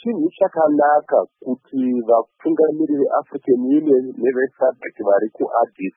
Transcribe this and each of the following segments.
chinhu chakanaka kuti vatungamiri veAfrican Union neveSADC vari kuAddis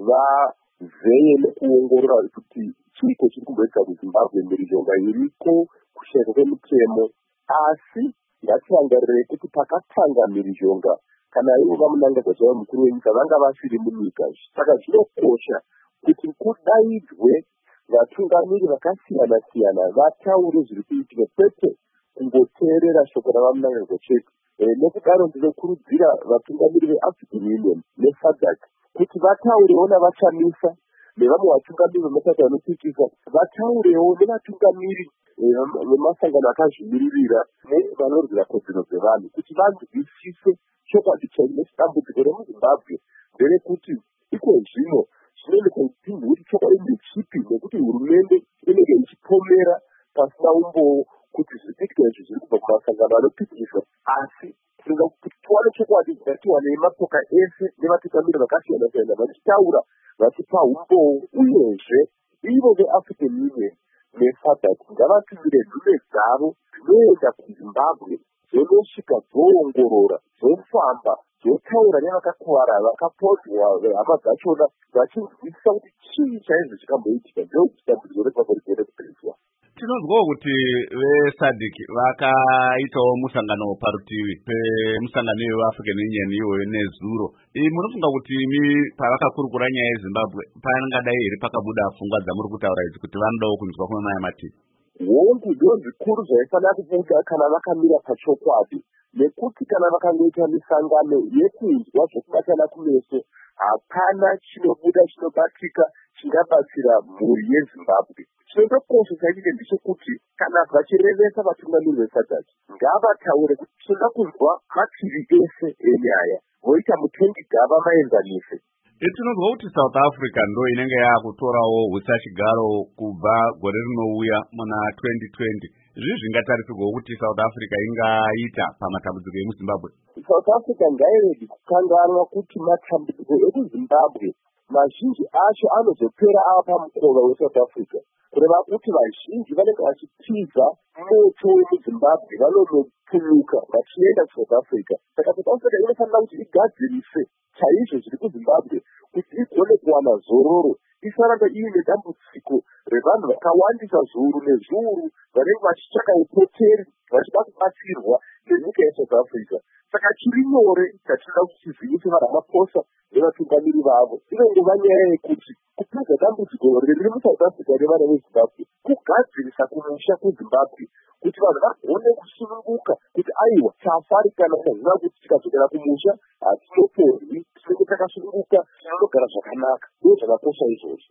vazeye nekuongorora kuti chiiko chiri kumboitika kuZimbabwe mhirizhonga iriko, kushayika kwemutemo. Asi ngatirangarire kuti pakatanga mhirizhonga kana ivo vamunangagwa mukuru wenyika vanga vasiri munyika. Saka zvinokosha kuti kudaidzwe vatungamiri vakasiyana siyana vataure zviri kuitika, kwete kungoteerera shoko ravamunangagwa chete. Nokudaro ndinokurudzira vatungamiri veAfrican Union neSADC kuti vataurewo navachamisa nevamwe vatungamiri vemasaka vanopiikisa, vataurewo nevatungamiri vemasangano akazvimiririra nevanorwira kodzero dzevanhu, kuti vanzwisise chokwadi chaine dambudziko remuZimbabwe nderekuti iko zvino zvinooneka kuti chokwadi ndechipi, nekuti hurumende inenge ichipomera pasina umbowo kuti zvipitika izvi zviri kubva kumasangano anopikisa. Asi tinoda kuti tiwane chokwadi, ngatiwanei mapoka ese nevatungamiri vakasiyana siyana vachitaura, vachipa umbowo. Uyezve ivo veAfrican Union neSADC ngavatumire nhume dzavo dzinoenda kuZimbabwe dzonosvika dzoongorora, dzofamba, dzotaura nevakakuwara, vakapodzwa hama dzachona, vachinzwisisa kuti chii chaizvo chikamboitika, ndokuti dambudziko reZimbabwe rigere kupedzwa. Tinozwawo kuti veSADC vakaitawo musangano parutivi pemusangano weAfrican Union iwoyo nezuro. Munofunga kuti imi pavakakurukura nyaya yeZimbabwe pangadai here pakabuda pfungwa dzamuri kutaura idzi kuti vanodawo kunzwa kunamaya mativi? Hongu ndo zvikuru zvaifanira kubuda kana vakamira pachokwadi, nekuti kana vakangoita misangano yekunzwa zvokubatana kumeso, hapana chinobuda chinobatika chingabatsira mhuri yeZimbabwe. Chinondokosha chaicho ndechekuti kana vachirevesa vatungamiri veSADC ngavataure kuti tinoda kunzwa mativi ese enyaya, voita mutengigava maenzanise. Tinozwa kuti South Africa ndo inenge yakutorawo husachigaro kubva gore rinouya muna 2020. Izvi zvingatarisirwa kuti South Africa ingaita pamatambudziko emuZimbabwe. South Africa ngairege kukanganwa kuti matambudziko ekuZimbabwe mazhinji acho anozopera ava pamukova weSouth Africa, kureva kuti vazhinji vanenge vachitiza moto wemuZimbabwe vanonopunyuka vachienda kuSouth Africa. Saka South Africa inofanira kuti igadzirise chaizvo zviri kuZimbabwe kuti igone kuwana zororo, isaramba iine dambudziko revanhu vakawandisa zviuru nezviuru vanenge vachitsvaka upoteri vachida kubatsirwa nenyika yeSouth Africa. Saka chiri nyore chatinoda kuti chizivise vaRamaphosa nevatungamiri vavo inongova nyaya yekuti kupedza dambudziko riri muSouth Africa revana veZimbabwe, kugadzirisa kumusha kuZimbabwe kuti vanhu vagone kusununguka kuti aiwa tafarikana zvazvina kuti tikadzokera kumusha hatinoporwi, tinenge takasununguka, tinonogara zvakanaka. Ndo zvakakosha izvozvo.